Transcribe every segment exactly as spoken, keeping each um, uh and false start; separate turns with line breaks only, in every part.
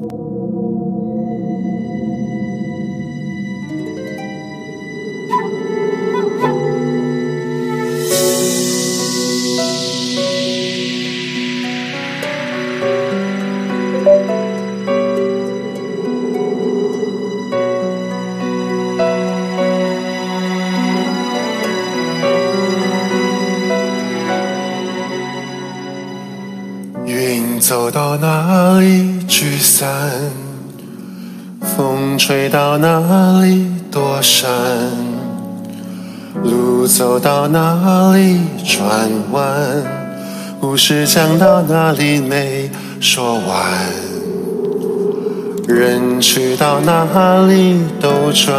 云走到哪里聚散，风吹到哪里躲闪，路走到哪里转弯，故事讲到哪里没说完，人去到哪里兜转，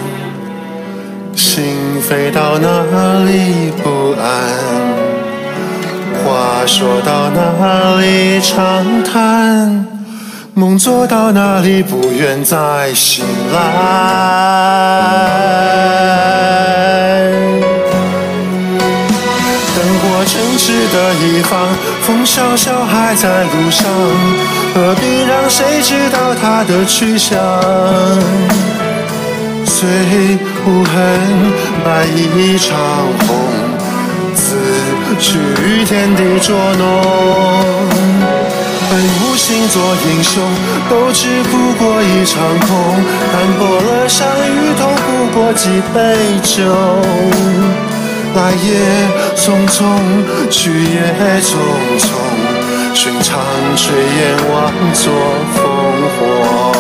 心飞到哪里不安，话说到哪里长叹，梦做到哪里不愿再醒来。灯火城市的一方，风萧萧还在路上，何必让谁知道它的去向？虽无痕，白一场红，自去天地捉弄。本无心做英雄，都只不过一场空，淡薄了伤与痛，不过几杯酒。来也匆匆，去也匆匆，寻常炊烟忘作烽火。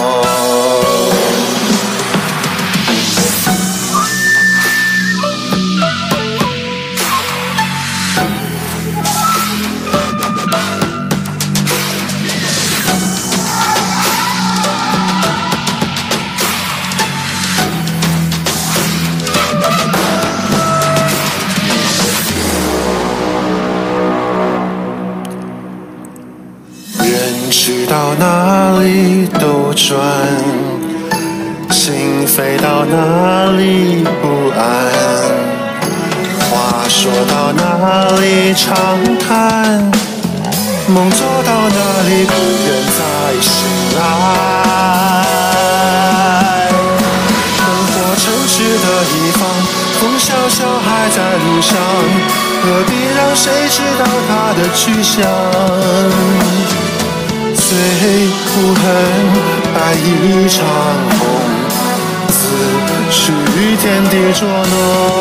去到哪里兜转，心飞到哪里不安，话说到哪里长叹，梦做到哪里不愿再醒来。灯火城市的一方，风萧萧还在路上，何必让谁知道它的去向？虽无痕，白一场红，自去天地捉弄。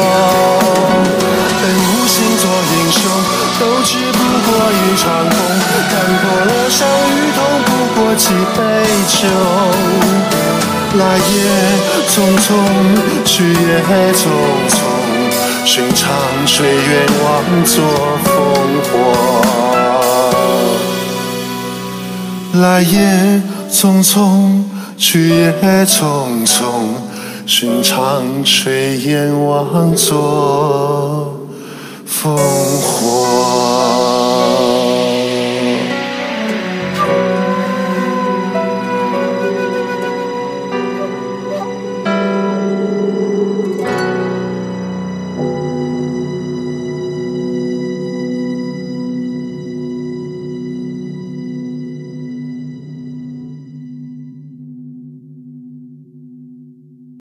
本无心做英雄，都只不过一场空，看破了伤与痛，不过几杯酒。来也匆匆，去也匆匆，寻常炊烟忘作烽火。来也匆匆，去也匆匆，寻常炊烟忘作